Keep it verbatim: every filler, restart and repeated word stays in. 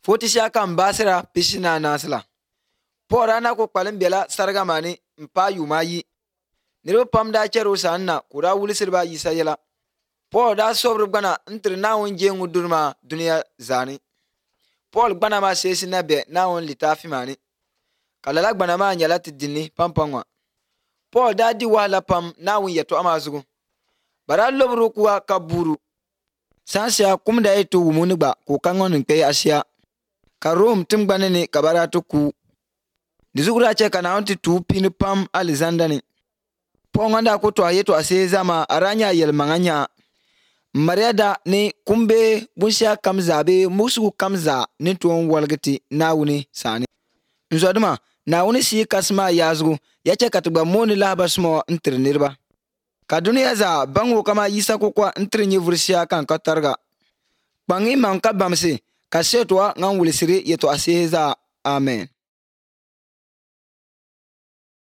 Foti shaka mbasira pishina nasla. Pora na ko kpalim bela sarga mani mpa yumayi. Nirba pam da chero sanna kura wulisirba yisa yela. Paul da sobr gbana ntri nawon jengu durma duniya zani. Paul gbana ma sesi na be nawon litafi mani. Kalala gbana ma nyala tidini pampangwa. Paul da di wala pam nawon yeto amazugu. Bara lobru kuwa kaburu. Sansia kumda eto wumuni gba ko kangon nkpe asia. Ka Rome timgbane ni kabara to ku. Nizugura che kana onti tu pini pam Alexander ni. Paul nganda ko to ayeto aseza ma aranya yel manganya. Mariada ni kumbe bunsha kamza be musu kamza ni tuon walgati nawuni sani. Nzoduma nawuni si kasma yazgu yache katugba moni laba smo ntri nirba. Ka duniya za bango kama yisa kokwa ntri nyivursia kan katarga. Bangi manka bamsi ka setwa ngan wulisiri yeto aseza. Amen.